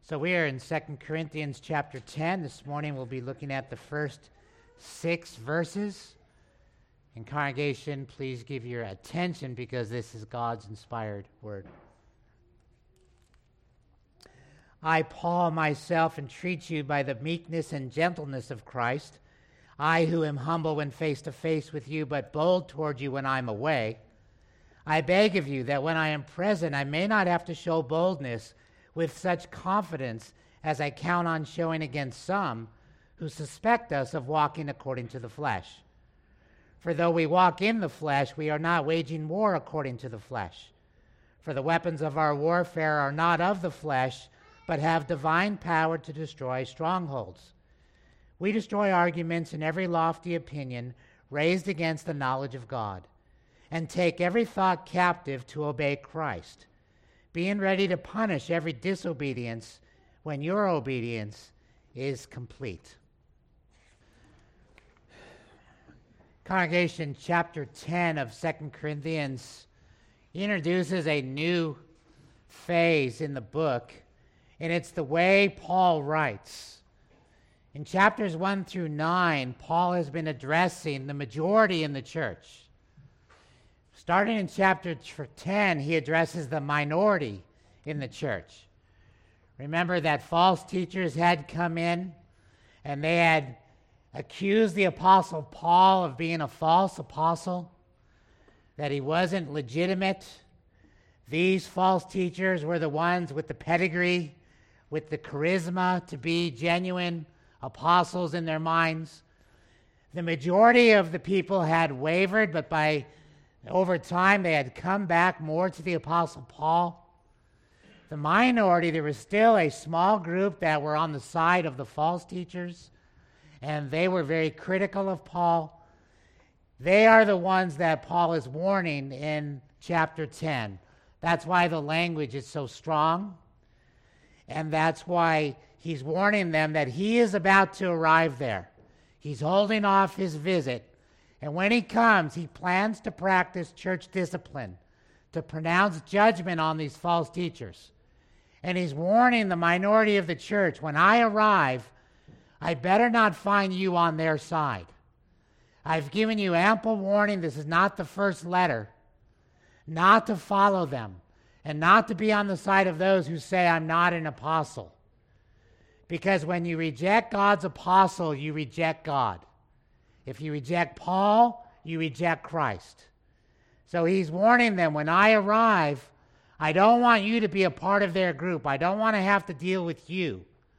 So we are in 2 Corinthians chapter 10. This morning we'll be looking at the first 6 verses. And congregation, please give your attention because this is God's inspired word. I, Paul, myself entreat you by the meekness and gentleness of Christ, I who am humble when face to face with you, but bold toward you when I'm away. I beg of you that when I am present I may not have to show boldness with such confidence as I count on showing against some who suspect us of walking according to the flesh. For though we walk in the flesh, we are not waging war according to the flesh. For the weapons of our warfare are not of the flesh, but have divine power to destroy strongholds. We destroy arguments and every lofty opinion raised against the knowledge of God, and take every thought captive to obey Christ, being ready to punish every disobedience when your obedience is complete. Congregation, chapter 10 of 2 Corinthians introduces a new phase in the book, and it's the way Paul writes. In chapters 1 through 9, Paul has been addressing the majority in the church. Starting in chapter 10, he addresses the minority in the church. Remember that false teachers had come in and they had accused the Apostle Paul of being a false apostle, that he wasn't legitimate. These false teachers were the ones with the pedigree, with the charisma to be genuine apostles in their minds. The majority of the people had wavered, but over time, they had come back more to the Apostle Paul. The minority, there was still a small group that were on the side of the false teachers, and they were very critical of Paul. They are the ones that Paul is warning in chapter 10. That's why the language is so strong, and that's why he's warning them that he is about to arrive there. He's holding off his visit. And when he comes, he plans to practice church discipline, to pronounce judgment on these false teachers. And he's warning the minority of the church, when I arrive, I better not find you on their side. I've given you ample warning, this is not the first letter, not to follow them, and not to be on the side of those who say I'm not an apostle. Because when you reject God's apostle, you reject God. If you reject Paul, you reject Christ. So he's warning them, when I arrive, I don't want you to be a part of their group. I don't want to have to deal with you.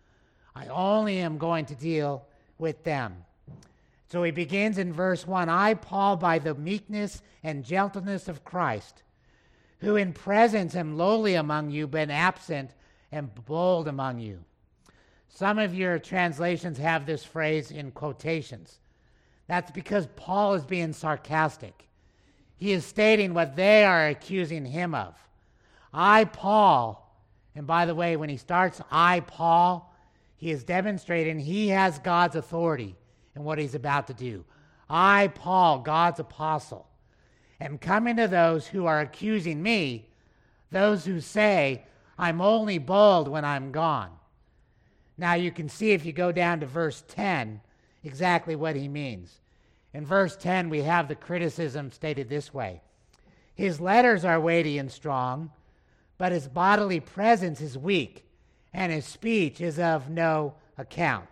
I only am going to deal with them. So he begins in verse 1, I, Paul, by the meekness and gentleness of Christ, who in presence am lowly among you, but absent and bold among you. Some of your translations have this phrase in quotations. That's because Paul is being sarcastic. He is stating what they are accusing him of. I, Paul, and by the way, when he starts, I, Paul, he is demonstrating he has God's authority in what he's about to do. I, Paul, God's apostle, am coming to those who are accusing me, those who say, I'm only bold when I'm gone. Now you can see if you go down to verse 10, exactly what he means. In verse 10, we have the criticism stated this way. His letters are weighty and strong, but his bodily presence is weak, and his speech is of no account.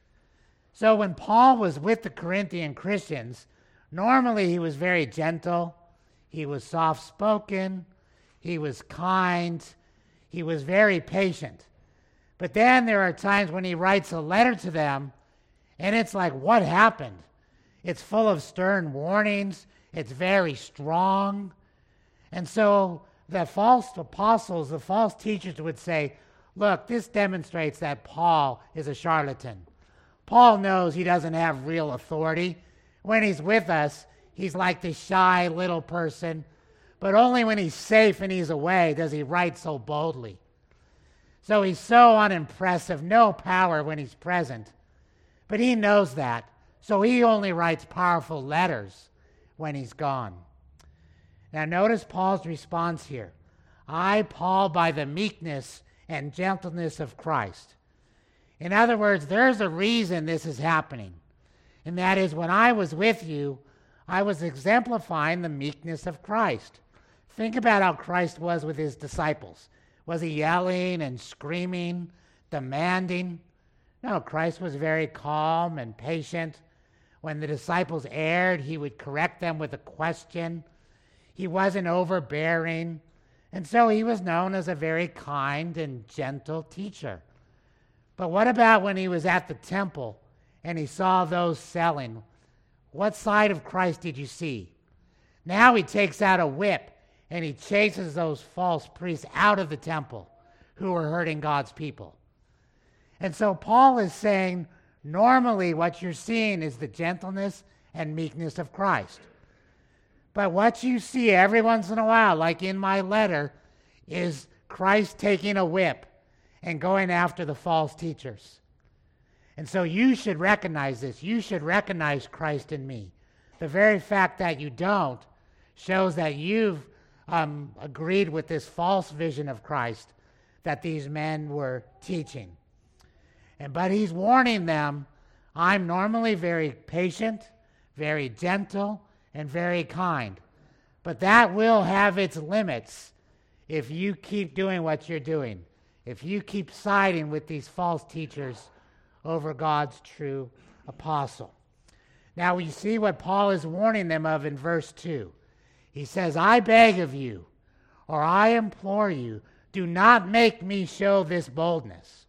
So when Paul was with the Corinthian Christians, normally he was very gentle, he was soft-spoken, he was kind, he was very patient. But then there are times when he writes a letter to them, and it's like, what happened? It's full of stern warnings. It's very strong. And so the false apostles, the false teachers would say, look, this demonstrates that Paul is a charlatan. Paul knows he doesn't have real authority. When he's with us, he's like the shy little person. But only when he's safe and he's away does he write so boldly. So he's so unimpressive, no power when he's present. But he knows that. So he only writes powerful letters when he's gone. Now notice Paul's response here. I, Paul, by the meekness and gentleness of Christ. In other words, there's a reason this is happening. And that is, when I was with you, I was exemplifying the meekness of Christ. Think about how Christ was with his disciples. Was he yelling and screaming, demanding? No, Christ was very calm and patient. When the disciples erred, he would correct them with a question. He wasn't overbearing. And so he was known as a very kind and gentle teacher. But what about when he was at the temple and he saw those selling? What side of Christ did you see? Now he takes out a whip and he chases those false priests out of the temple who were hurting God's people. And so Paul is saying, normally what you're seeing is the gentleness and meekness of Christ. But what you see every once in a while, like in my letter, is Christ taking a whip and going after the false teachers. And so you should recognize this. You should recognize Christ in me. The very fact that you don't shows that you've agreed with this false vision of Christ that these men were teaching. But he's warning them, I'm normally very patient, very gentle, and very kind. But that will have its limits if you keep doing what you're doing, if you keep siding with these false teachers over God's true apostle. Now we see what Paul is warning them of in verse 2. He says, I beg of you, or I implore you, do not make me show this boldness.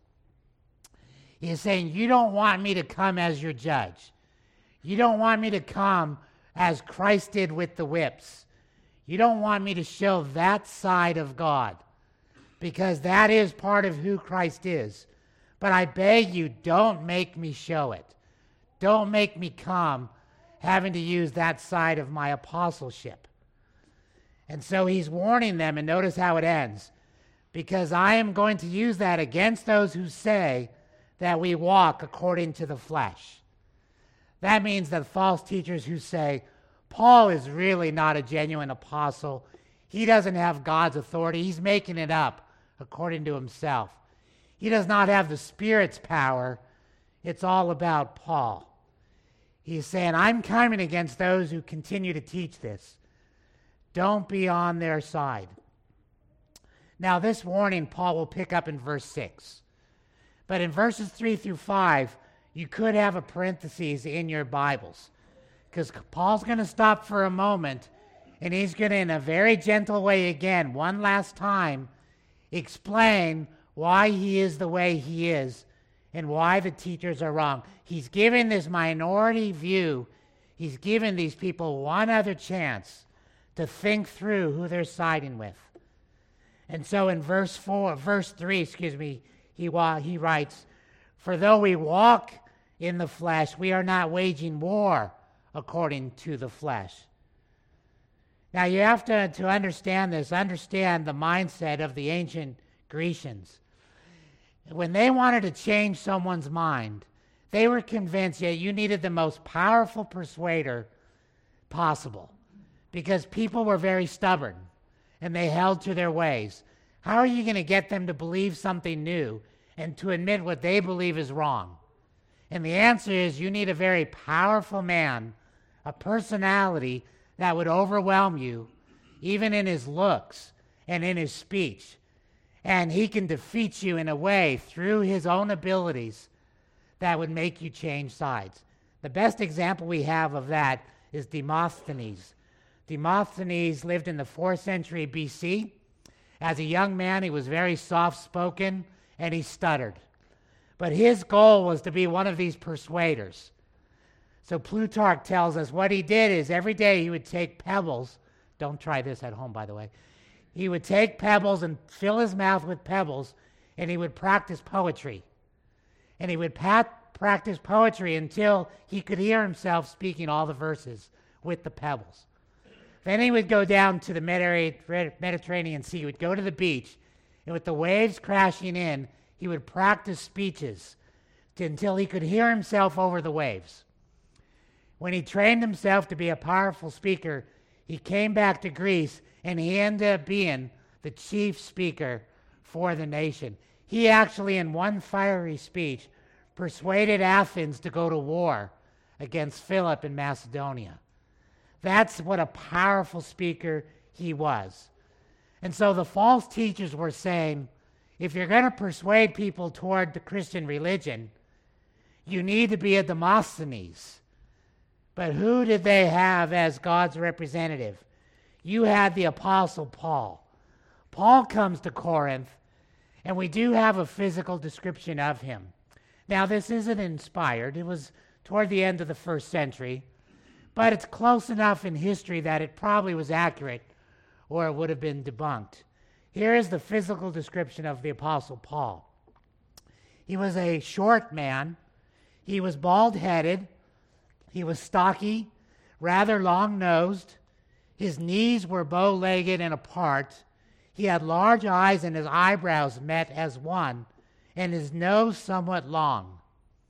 He is saying, you don't want me to come as your judge. You don't want me to come as Christ did with the whips. You don't want me to show that side of God, because that is part of who Christ is. But I beg you, don't make me show it. Don't make me come having to use that side of my apostleship. And so he's warning them, and notice how it ends. Because I am going to use that against those who say that we walk according to the flesh. That means that false teachers who say, Paul is really not a genuine apostle. He doesn't have God's authority. He's making it up according to himself. He does not have the Spirit's power. It's all about Paul. He's saying, I'm coming against those who continue to teach this. Don't be on their side. Now, this warning Paul will pick up in verse 6. But in verses 3 through 5, you could have a parenthesis in your Bibles, because Paul's going to stop for a moment, and he's going to, in a very gentle way again, one last time, explain why he is the way he is and why the teachers are wrong. He's given this minority view. He's given these people one other chance to think through who they're siding with. And so in verse 3, he writes, for though we walk in the flesh, we are not waging war according to the flesh. Now you have to understand this, understand the mindset of the ancient Grecians. When they wanted to change someone's mind, they were convinced that you needed the most powerful persuader possible, because people were very stubborn and they held to their ways. How are you going to get them to believe something new and to admit what they believe is wrong? And the answer is, you need a very powerful man, a personality that would overwhelm you, even in his looks and in his speech. And he can defeat you in a way through his own abilities that would make you change sides. The best example we have of that is Demosthenes. Demosthenes lived in the 4th century BC. As a young man, he was very soft-spoken and he stuttered. But his goal was to be one of these persuaders. So Plutarch tells us what he did is every day he would take pebbles. Don't try this at home, by the way. He would take pebbles and fill his mouth with pebbles, and he would practice poetry. And he would practice poetry until he could hear himself speaking all the verses with the pebbles. Then he would go down to the Mediterranean Sea. He would go to the beach, and with the waves crashing in, he would practice speeches until he could hear himself over the waves. When he trained himself to be a powerful speaker, he came back to Greece, and he ended up being the chief speaker for the nation. He actually, in one fiery speech, persuaded Athens to go to war against Philip in Macedonia. That's what a powerful speaker he was. And so the false teachers were saying, if you're going to persuade people toward the Christian religion, you need to be a Demosthenes. But who did they have as God's representative? You had the Apostle Paul. Paul comes to Corinth, and we do have a physical description of him. Now, this isn't inspired. It was toward the end of the first century, but it's close enough in history that it probably was accurate, or it would have been debunked. Here is the physical description of the Apostle Paul. He was a short man. He was bald-headed. He was stocky, rather long-nosed. His knees were bow-legged and apart. He had large eyes, and his eyebrows met as one, and his nose somewhat long.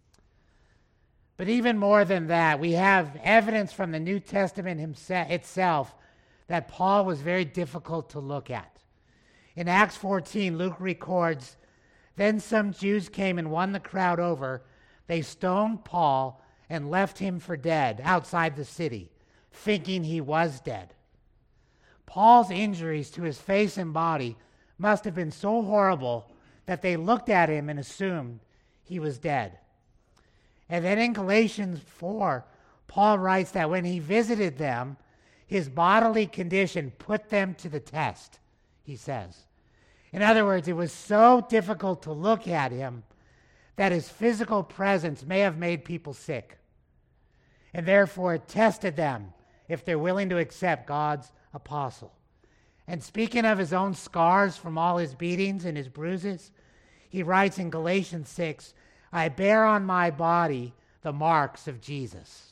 But even more than that, we have evidence from the New Testament itself that Paul was very difficult to look at. In Acts 14, Luke records, "Then some Jews came and won the crowd over. They stoned Paul and left him for dead outside the city, thinking he was dead." Paul's injuries to his face and body must have been so horrible that they looked at him and assumed he was dead. And then in Galatians 4, Paul writes that when he visited them, his bodily condition put them to the test, he says. In other words, it was so difficult to look at him that his physical presence may have made people sick. And therefore it tested them if they're willing to accept God's apostle. And speaking of his own scars from all his beatings and his bruises, he writes in Galatians 6, "I bear on my body the marks of Jesus."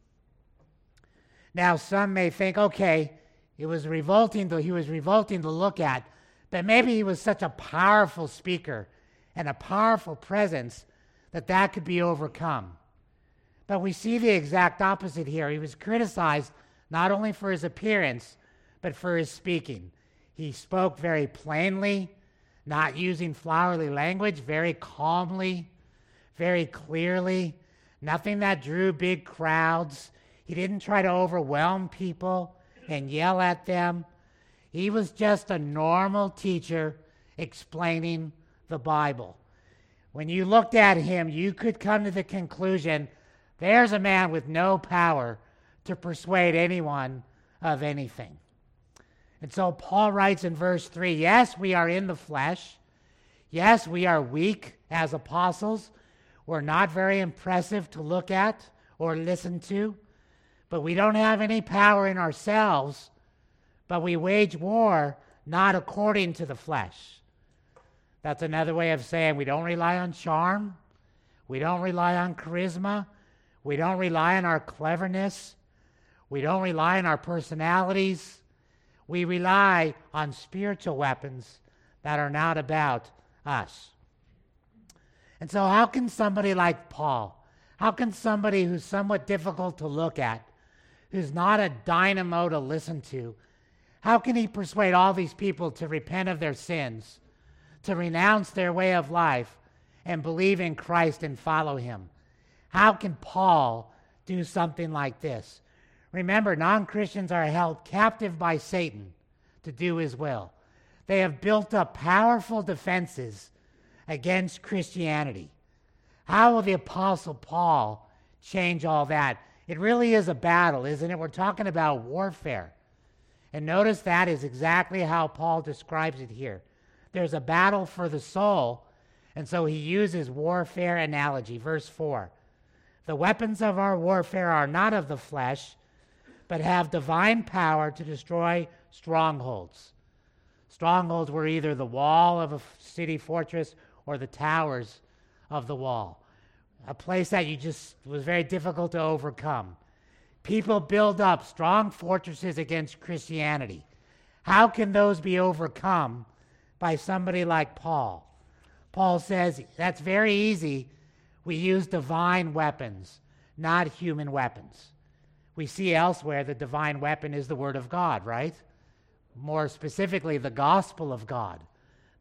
Now some may think, okay, he was revolting to look at, but maybe he was such a powerful speaker and a powerful presence that could be overcome. But we see the exact opposite here. He was criticized not only for his appearance, but for his speaking. He spoke very plainly, not using flowery language, very calmly, very clearly, nothing that drew big crowds. He didn't try to overwhelm people and yell at them. He was just a normal teacher explaining the Bible. When you looked at him, you could come to the conclusion, there's a man with no power to persuade anyone of anything. And so Paul writes in verse 3, yes, we are in the flesh. Yes, we are weak as apostles. We're not very impressive to look at or listen to. But we don't have any power in ourselves. But we wage war not according to the flesh. That's another way of saying we don't rely on charm. We don't rely on charisma. We don't rely on our cleverness. We don't rely on our personalities. We rely on spiritual weapons that are not about us. And so how can somebody like Paul, how can somebody who's somewhat difficult to look at, who's not a dynamo to listen to, how can he persuade all these people to repent of their sins, to renounce their way of life, and believe in Christ and follow him? How can Paul do something like this? Remember, non-Christians are held captive by Satan to do his will. They have built up powerful defenses against Christianity. How will the Apostle Paul change all that? It really is a battle, isn't it? We're talking about warfare. And notice that is exactly how Paul describes it here. There's a battle for the soul, and so he uses warfare analogy. Verse 4, the weapons of our warfare are not of the flesh, but have divine power to destroy strongholds. Strongholds were either the wall of a city fortress or the towers of the wall, a place that was very difficult to overcome. People build up strong fortresses against Christianity. How can those be overcome by somebody like Paul? Paul says that's very easy. We use divine weapons, not human weapons. We see elsewhere the divine weapon is the Word of God, right? More specifically, the gospel of God,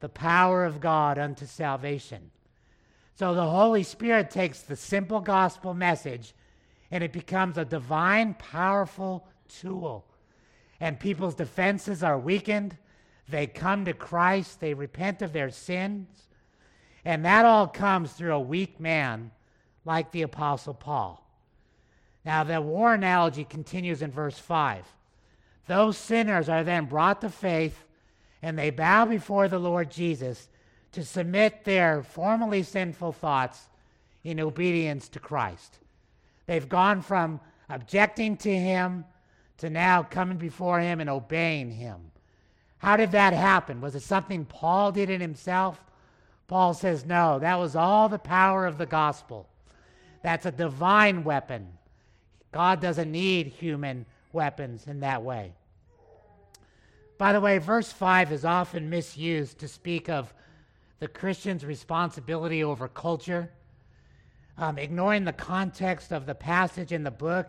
the power of God unto salvation. So the Holy Spirit takes the simple gospel message and it becomes a divine, powerful tool. And people's defenses are weakened. They come to Christ. They repent of their sins. And that all comes through a weak man like the Apostle Paul. Now, the war analogy continues in verse 5. Those sinners are then brought to faith, and they bow before the Lord Jesus to submit their formerly sinful thoughts in obedience to Christ. They've gone from objecting to him to now coming before him and obeying him. How did that happen? Was it something Paul did in himself? Paul says, no, that was all the power of the gospel. That's a divine weapon. God doesn't need human weapons in that way. By the way, verse 5 is often misused to speak of the Christian's responsibility over culture. Ignoring the context of the passage in the book,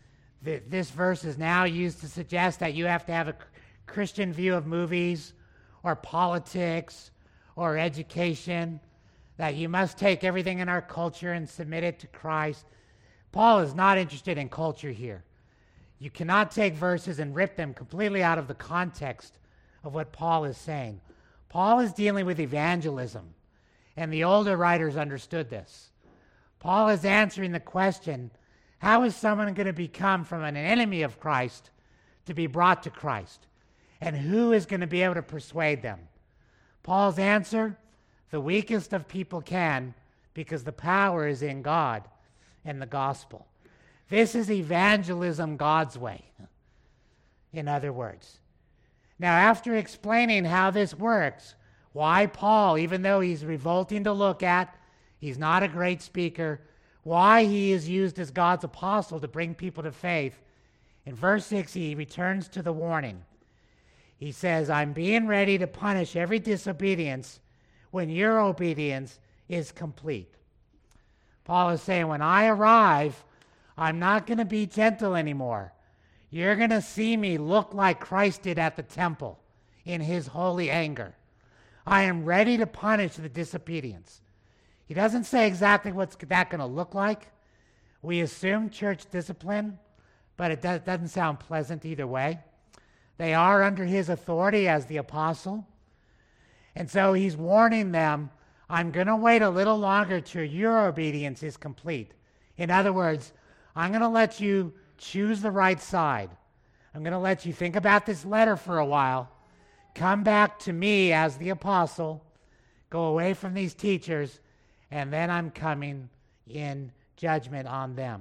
this verse is now used to suggest that you have to have a Christian view of movies or politics or education, that you must take everything in our culture and submit it to Christ. Paul is not interested in culture here. You cannot take verses and rip them completely out of the context of what Paul is saying. Paul is dealing with evangelism, and the older writers understood this. Paul is answering the question, how is someone going to become from an enemy of Christ to be brought to Christ? And who is going to be able to persuade them? Paul's answer, the weakest of people can, because the power is in God and the gospel. This is evangelism God's way, in other words. Now, after explaining how this works, why Paul, even though he's revolting to look at, he's not a great speaker, why he is used as God's apostle to bring people to faith, in verse 6 he returns to the warning. He says, I'm being ready to punish every disobedience when your obedience is complete. Paul is saying, when I arrive, I'm not going to be gentle anymore. You're going to see me look like Christ did at the temple in his holy anger. I am ready to punish the disobedience. He doesn't say exactly what's that going to look like. We assume church discipline, but it doesn't sound pleasant either way. They are under his authority as the apostle. And so he's warning them, I'm going to wait a little longer till your obedience is complete. In other words, I'm going to let you choose the right side. I'm going to let you think about this letter for a while. Come back to me as the apostle. Go away from these teachers. And then I'm coming in judgment on them.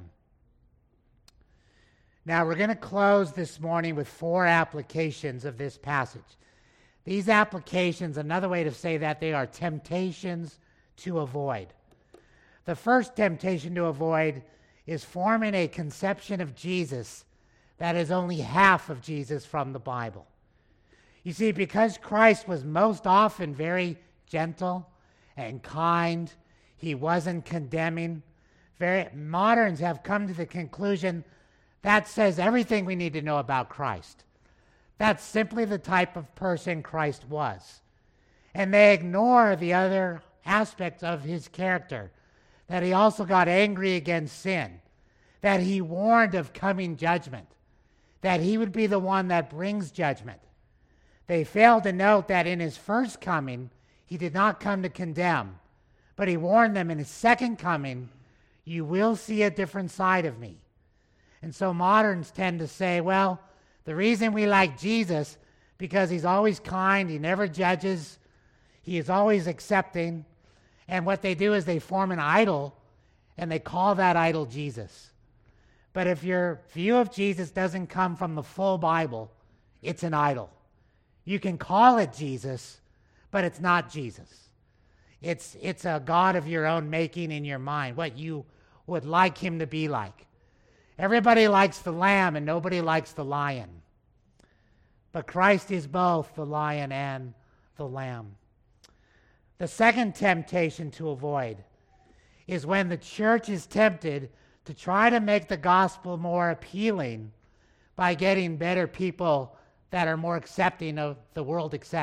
Now, we're going to close this morning with 4 applications of this passage. These applications, another way to say that, they are temptations to avoid. The first temptation to avoid is forming a conception of Jesus that is only half of Jesus from the Bible. You see, because Christ was most often very gentle and kind, he wasn't condemning. Moderns have come to the conclusion that says everything we need to know about Christ. That's simply the type of person Christ was. And they ignore the other aspects of his character, that he also got angry against sin, that he warned of coming judgment, that he would be the one that brings judgment. They failed to note that in his first coming, he did not come to condemn, but he warned them in his second coming, you will see a different side of me. And so moderns tend to say, well, the reason we like Jesus, because he's always kind, he never judges, he is always accepting. And what they do is they form an idol, and they call that idol Jesus. But if your view of Jesus doesn't come from the full Bible, it's an idol. You can call it Jesus, but it's not Jesus. It's a God of your own making in your mind, what you would like him to be like. Everybody likes the lamb and nobody likes the lion. But Christ is both the lion and the lamb. The second temptation to avoid is when the church is tempted to try to make the gospel more appealing by getting better people that are more accepting of the world accepts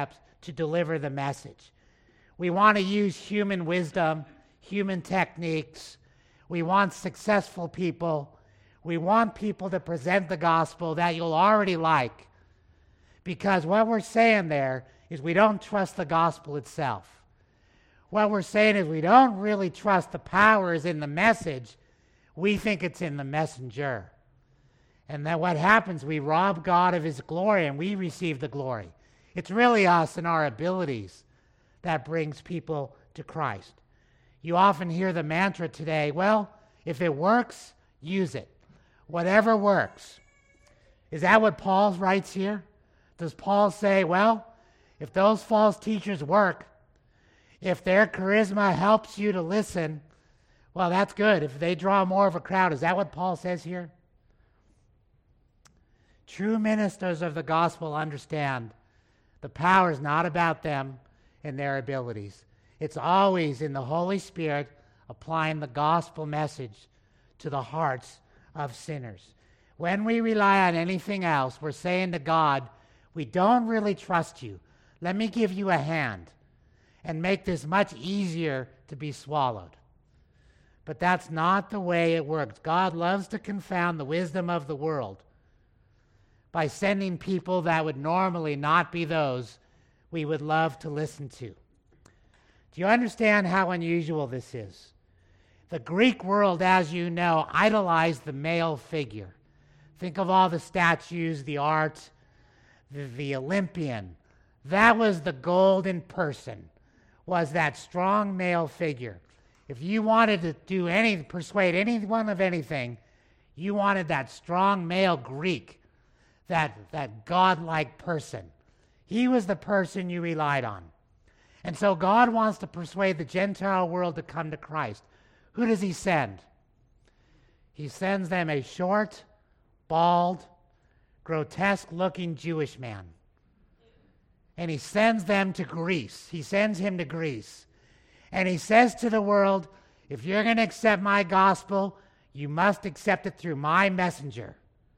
to deliver the message. We want to use human wisdom, human techniques. We want successful people. We want people to present the gospel that you'll already like. Because what we're saying there is we don't trust the gospel itself. What we're saying is we don't really trust the power is in the message. We think it's in the messenger. And then what happens, we rob God of his glory and we receive the glory. It's really us and our abilities that brings people to Christ. You often hear the mantra today, well, if it works, use it. Whatever works. Is that what Paul writes here? Does Paul say, well, if those false teachers work, if their charisma helps you to listen, well, that's good. If they draw more of a crowd, is that what Paul says here? True ministers of the gospel understand the power is not about them and their abilities. It's always in the Holy Spirit applying the gospel message to the hearts of sinners. When we rely on anything else, we're saying to God, we don't really trust you. Let me give you a hand and make this much easier to be swallowed. But that's not the way it works. God loves to confound the wisdom of the world by sending people that would normally not be those we would love to listen to. Do you understand how unusual this is? The Greek world, as you know, idolized the male figure. Think of all the statues, the art, the Olympian. That was the golden person, was that strong male figure. If you wanted to persuade anyone of anything, you wanted that strong male Greek, that godlike person. He was the person you relied on. And so God wants to persuade the Gentile world to come to Christ. Who does he send? He sends them a short, bald, grotesque-looking Jewish man. And he sends them to Greece. He sends him to Greece. And he says to the world, if you're going to accept my gospel, you must accept it through my messenger.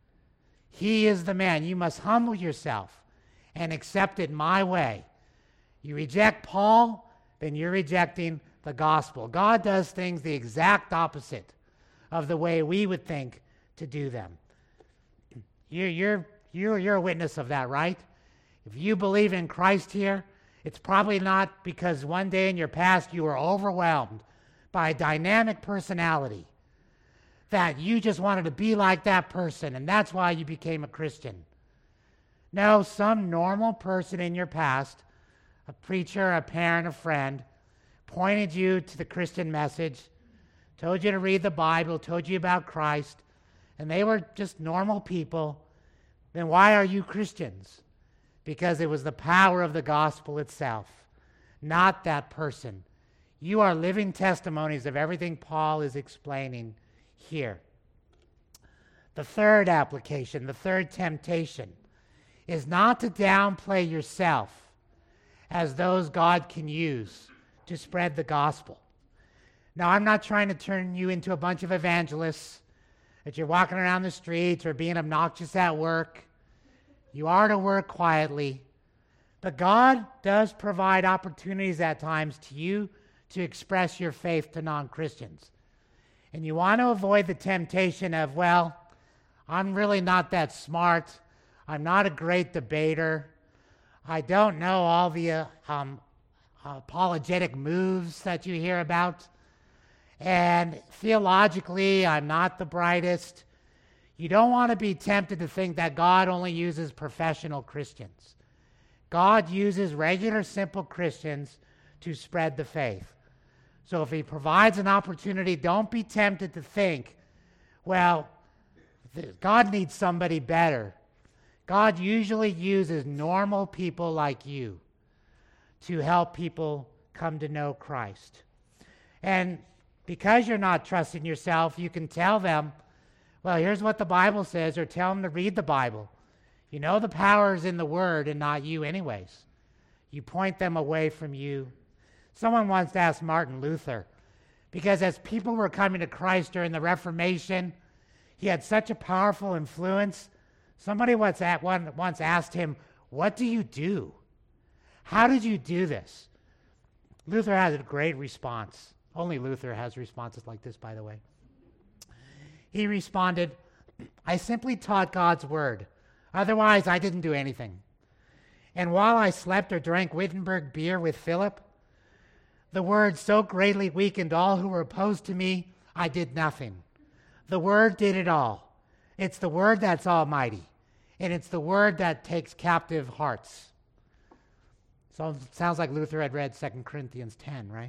He is the man. You must humble yourself and accept it my way. You reject Paul, then you're rejecting the gospel. God does things the exact opposite of the way we would think to do them. You're a witness of that, right? If you believe in Christ here, it's probably not because one day in your past you were overwhelmed by a dynamic personality that you just wanted to be like that person, and that's why you became a Christian. No, some normal person in your past, a preacher, a parent, a friend, pointed you to the Christian message, told you to read the Bible, told you about Christ, and they were just normal people. Then why are you Christians? Because it was the power of the gospel itself, not that person. You are living testimonies of everything Paul is explaining here. The third application, the third temptation, is not to downplay yourself as those God can use to spread the gospel. Now, I'm not trying to turn you into a bunch of evangelists, that you're walking around the streets or being obnoxious at work. You are to work quietly. But God does provide opportunities at times to you to express your faith to non-Christians. And you want to avoid the temptation of, well, I'm really not that smart. I'm not a great debater. I don't know all the apologetic moves that you hear about. And theologically, I'm not the brightest. You don't want to be tempted to think that God only uses professional Christians. God uses regular, simple Christians to spread the faith. So if he provides an opportunity, don't be tempted to think, well, God needs somebody better. God usually uses normal people like you to help people come to know Christ. And because you're not trusting yourself, you can tell them, well, here's what the Bible says, or tell them to read the Bible. You know the power is in the Word and not you anyways. You point them away from you. Someone once asked Martin Luther, because as people were coming to Christ during the Reformation, he had such a powerful influence. Somebody once asked him, what do you do? How did you do this? Luther has a great response. Only Luther has responses like this, by the way. He responded, I simply taught God's word. Otherwise, I didn't do anything. And while I slept or drank Wittenberg beer with Philip, the word so greatly weakened all who were opposed to me, I did nothing. The word did it all. It's the word that's almighty. And it's the word that takes captive hearts. So it sounds like Luther had read 2 Corinthians 10, right?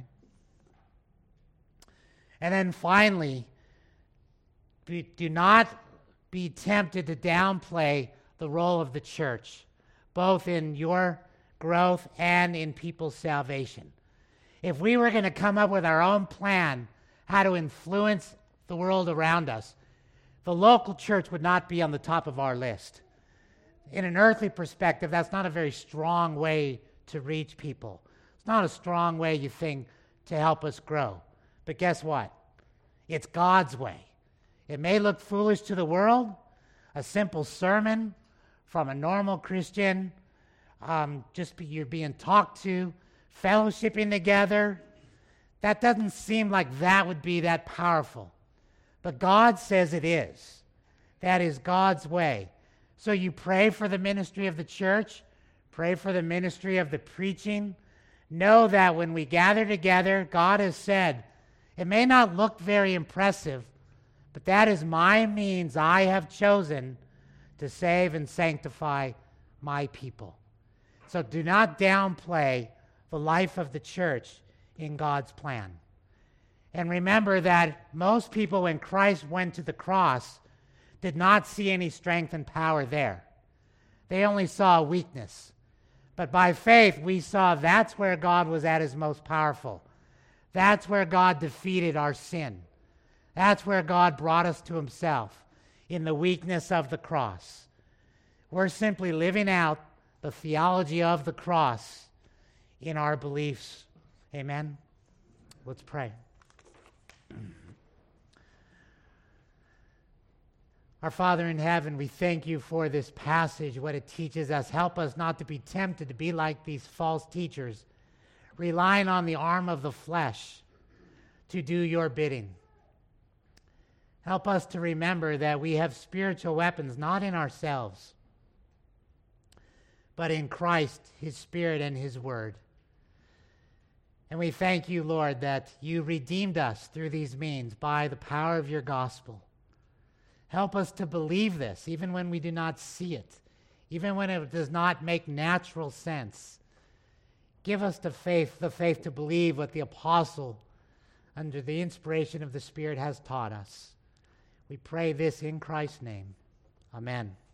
And then finally, do not be tempted to downplay the role of the church, both in your growth and in people's salvation. If we were going to come up with our own plan how to influence the world around us, the local church would not be on the top of our list. In an earthly perspective, that's not a very strong way to reach people. It's not a strong way, you think, to help us grow. But guess what? It's God's way. It may look foolish to the world, a simple sermon from a normal Christian, you're being talked to, fellowshipping together. That doesn't seem like that would be that powerful. But God says it is. That is God's way. So you pray for the ministry of the church, pray for the ministry of the preaching. Know that when we gather together, God has said, it may not look very impressive, but that is my means I have chosen to save and sanctify my people. So do not downplay the life of the church in God's plan. And remember that most people, when Christ went to the cross, did not see any strength and power there. They only saw weakness. But by faith, we saw that's where God was at his most powerful. That's where God defeated our sin. That's where God brought us to himself, in the weakness of the cross. We're simply living out the theology of the cross in our beliefs. Amen? Let's pray. Our Father in heaven, we thank you for this passage, what it teaches us. Help us not to be tempted to be like these false teachers, relying on the arm of the flesh to do your bidding. Help us to remember that we have spiritual weapons, not in ourselves, but in Christ, his Spirit, and his word. And we thank you, Lord, that you redeemed us through these means by the power of your gospel. Help us to believe this, even when we do not see it, even when it does not make natural sense. Give us the faith to believe what the apostle, under the inspiration of the Spirit, has taught us. We pray this in Christ's name. Amen.